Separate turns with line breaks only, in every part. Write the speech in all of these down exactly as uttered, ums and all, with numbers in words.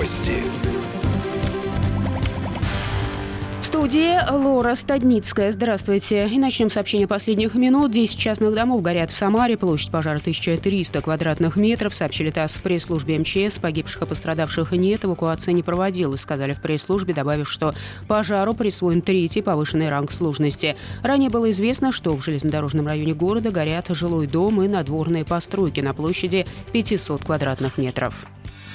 Новости.
В студии Лора Стадницкая. Здравствуйте. И начнем с сообщения последних минут. десять частных домов горят в Самаре. Площадь пожара тысяча триста квадратных метров. Сообщили ТАСС в пресс-службе МЧС. Погибших и пострадавших нет. Эвакуация не проводилась, сказали в пресс-службе, добавив, что пожару присвоен третий повышенный ранг сложности. Ранее было известно, что в железнодорожном районе города горят жилой дом и надворные постройки на площади пятьсот квадратных метров.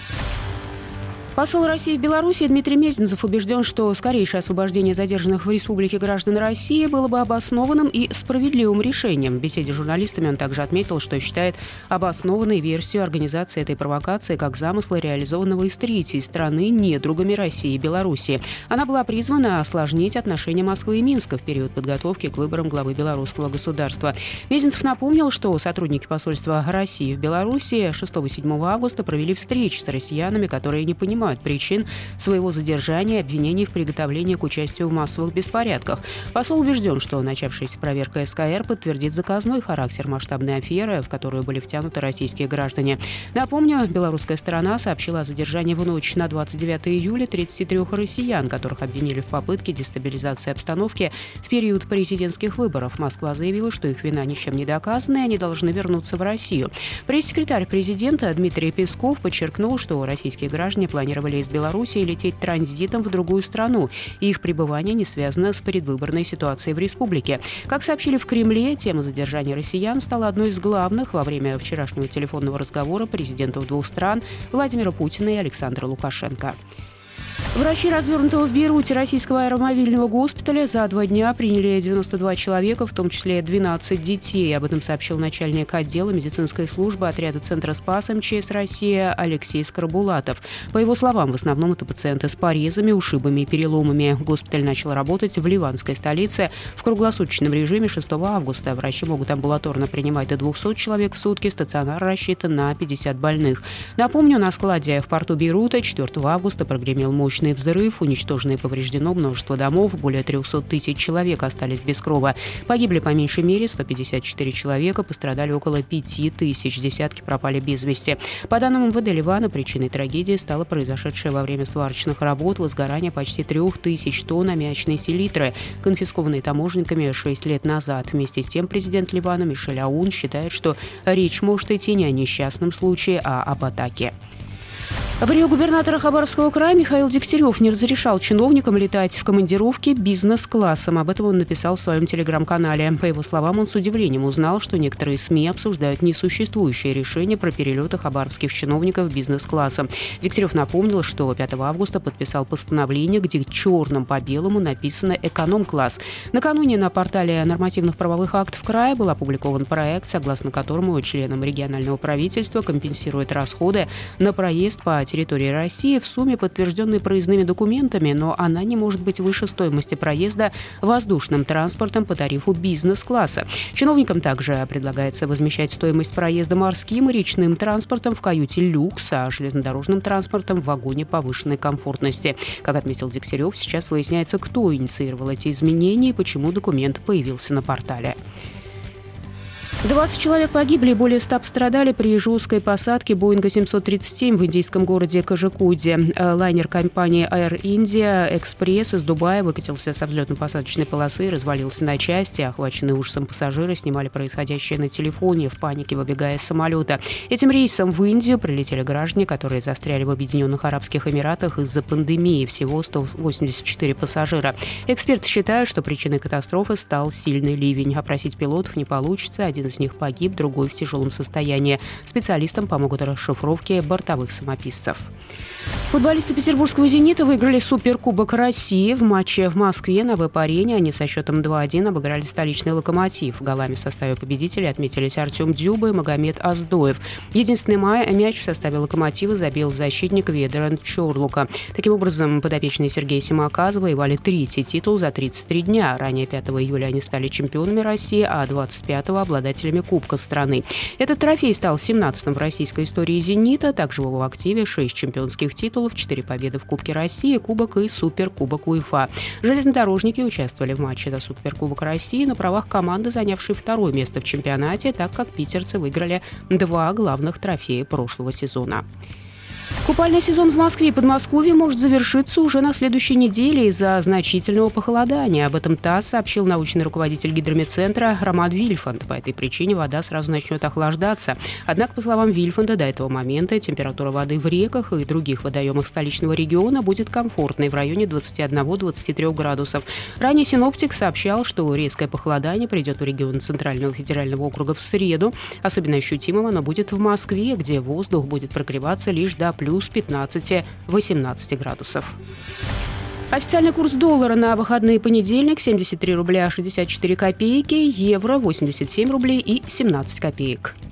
Посол России в Беларуси Дмитрий Мезенцев убежден, что скорейшее освобождение задержанных в республике граждан России было бы обоснованным и справедливым решением. В беседе с журналистами он также отметил, что считает обоснованной версию организации этой провокации как замысла, реализованного из третьей страны недругами России и Беларуси. Она была призвана осложнить отношения Москвы и Минска в период подготовки к выборам главы белорусского государства. Мезенцев напомнил, что сотрудники посольства России в Беларуси шестого-седьмого августа провели встречи с россиянами, которые не понимают причин своего задержания и обвинений в приготовлении к участию в массовых беспорядках. Посол убежден, что начавшаяся проверка СКР подтвердит заказной характер масштабной аферы, в которую были втянуты российские граждане. Напомню, белорусская сторона сообщила о задержании в ночь на двадцать девятое июля тридцати трёх россиян, которых обвинили в попытке дестабилизации обстановки в период президентских выборов. Москва заявила, что их вина ничем не доказана, и они должны вернуться в Россию. Пресс-секретарь президента Дмитрий Песков подчеркнул, что российские граждане планировали из Беларуси лететь транзитом в другую страну, и их пребывание не связано с предвыборной ситуацией в республике. Как сообщили в Кремле, тема задержания россиян стала одной из главных во время вчерашнего телефонного разговора президентов двух стран Владимира Путина и Александра Лукашенко. Врачи развернутого в Бейруте российского аэромобильного госпиталя за два дня приняли девяносто два человека, в том числе двенадцать детей. Об этом сообщил начальник отдела медицинской службы отряда Центра Спас МЧС России Алексей Скоробулатов. По его словам, в основном это пациенты с порезами, ушибами и переломами. Госпиталь начал работать в ливанской столице в круглосуточном режиме шестого августа. Врачи могут амбулаторно принимать до двухсот человек в сутки, стационар рассчитан на пятьдесят больных. Напомню, на складе в порту Бейрута четвёртого августа прогремел мощный взрыв, уничтожено и повреждено множество домов, более трехсот тысяч человек остались без крова. Погибли по меньшей мере сто пятьдесят четыре человека, пострадали около пяти тысяч, десятки пропали без вести. По данным МВД Ливана, причиной трагедии стало произошедшее во время сварочных работ возгорание почти трех тысяч тонн аммиачной селитры, конфискованной таможенниками шесть лет назад. Вместе с тем президент Ливана Мишель Аун считает, что речь может идти не о несчастном случае, а об атаке. В Рио губернатора Хабаровского края Михаил Дегтярев не разрешал чиновникам летать в командировки бизнес-классом. Об этом он написал в своем телеграм-канале. По его словам, он с удивлением узнал, что некоторые СМИ обсуждают несуществующее решение про перелеты хабаровских чиновников бизнес-классом. Дегтярев напомнил, что пятого августа подписал постановление, где черным по белому написано «эконом-класс». Накануне на портале нормативных правовых актов края был опубликован проект, согласно которому членам регионального правительства компенсируют расходы на проезд по территории России в сумме, подтвержденной проездными документами, но она не может быть выше стоимости проезда воздушным транспортом по тарифу бизнес-класса. Чиновникам также предлагается возмещать стоимость проезда морским и речным транспортом в каюте люкс, а железнодорожным транспортом в вагоне повышенной комфортности. Как отметил Дегтярев, сейчас выясняется, кто инициировал эти изменения и почему документ появился на портале. двадцать человек погибли и более ста пострадали при жесткой посадке Боинга семьсот тридцать семь в индийском городе Кожикуде. Лайнер компании Air India Express из Дубая выкатился со взлетно-посадочной полосы и развалился на части. Охваченные ужасом пассажиры снимали происходящее на телефоне, в панике выбегая из самолета. Этим рейсом в Индию прилетели граждане, которые застряли в Объединенных Арабских Эмиратах из-за пандемии. Всего сто восемьдесят четыре пассажира. Эксперты считают, что причиной катастрофы стал сильный ливень. Опросить пилотов не получится. Один из них погиб, другой в тяжелом состоянии. Специалистам помогут расшифровки бортовых самописцев. Футболисты петербургского «Зенита» выиграли Суперкубок России. В матче в Москве на веб-арене они со счетом два один обыграли столичный «Локомотив». Голами в составе победителей отметились Артем Дзюба и Магомед Оздоев. Единственный мяч в составе «Локомотива» забил защитник Ведеран Чорлука. Таким образом, подопечные Сергея Симака завоевали третий титул за тридцать три дня. Ранее пятого июля они стали чемпионами России, а двадцать пятого обладателями Кубка страны. Этот трофей стал семнадцатым в российской истории «Зенита». Также в его активе шесть чемпионских титулов, четыре победы в Кубке России, Кубок и Суперкубок УЕФА. Железнодорожники участвовали в матче за Суперкубок России на правах команды, занявшей второе место в чемпионате, так как питерцы выиграли два главных трофея прошлого сезона. Купальный сезон в Москве и Подмосковье может завершиться уже на следующей неделе из-за значительного похолодания. Об этом ТАСС сообщил научный руководитель гидрометцентра Роман Вильфанд. По этой причине вода сразу начнет охлаждаться. Однако, по словам Вильфанда, до этого момента температура воды в реках и других водоемах столичного региона будет комфортной в районе двадцати одного — двадцати трёх градусов. Ранее синоптик сообщал, что резкое похолодание придет в регион Центрального федерального округа в среду. Особенно ощутимым оно будет в Москве, где воздух будет прогреваться лишь до плюс пятнадцати-восемнадцати градусов. Официальный курс доллара на выходные: понедельник — семьдесят три рубля шестьдесят четыре копейки, евро — восемьдесят семь рублей и семнадцать копеек.